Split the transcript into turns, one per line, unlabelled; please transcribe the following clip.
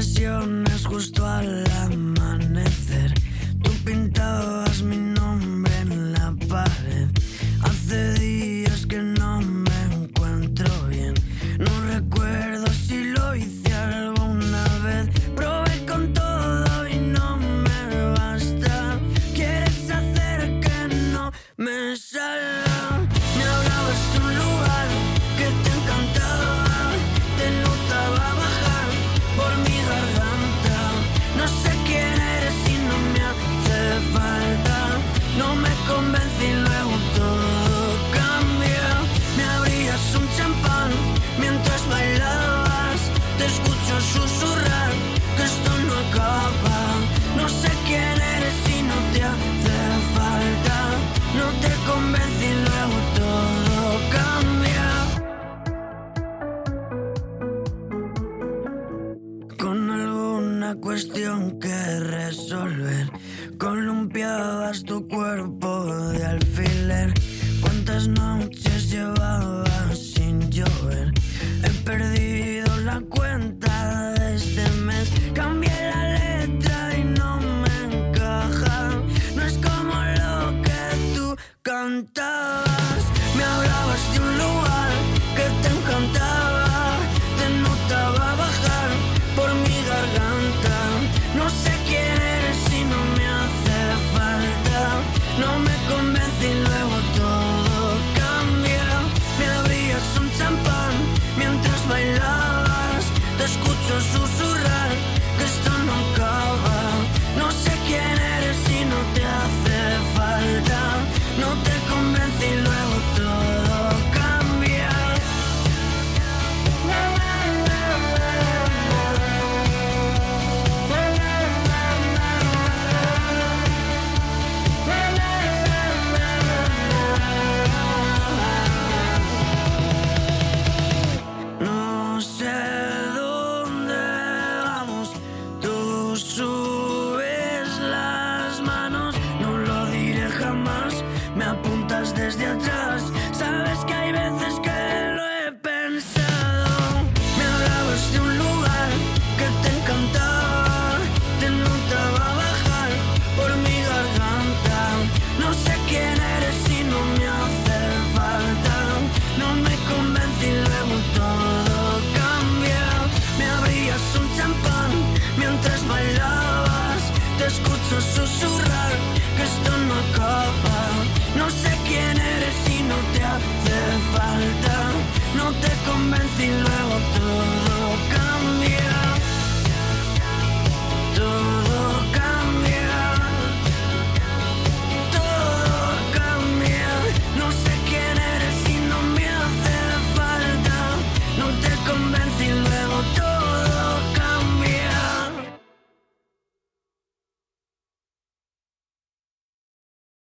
confesiones justo al amanecer. Tú pintabas mi nombre en la pared. Hace días que no me encuentro bien. No recuerdo si lo hice alguna vez. Probé con todo y no me basta. Quieres hacer que no me salga. Me hablabas de un lugar que te encantaba. Te notaba bajar por mi garganta. No sé quién eres y no me hace falta. No me convence y luego todo cambia. Me abrías un champán mientras bailabas. Te escucho susurrar que esto no acaba. No sé quién eres y no te hace falta. No te convence y luego todo cambia. Con alguna cuestión que resolver, columpiabas tu cuerpo de alfiler. ¿Cuántas noches llevabas sin llover? He perdido la cuenta de este mes. Cambié la letra y no me encaja. No es como lo que tú cantabas. Me hablabas de un lugar que te encantaba. Te notaba bajar por mi garganta. No sé quién eres y no me hace falta. No me convence y luego todo cambia. Me abrías un champán mientras bailabas. Te escucho susurrar que esto no acaba. No sé quién eres y no te hace falta. No te convence y luego todo cambia. No sé dónde vamos. Tú subes las manos. No lo diré jamás. Me apuntas desde atrás. Sabes que hay veces que lo he pensado. Me hablabas de un lugar que te encantaba. Te notaba bajar por mi garganta. No sé quién eres y no me hace falta. No me convence y luego todo cambia. Me abrías un champán mientras bailabas. Te escucho susurrar que esto no acaba. No sé quién eres y no te hace falta. No te convence y luego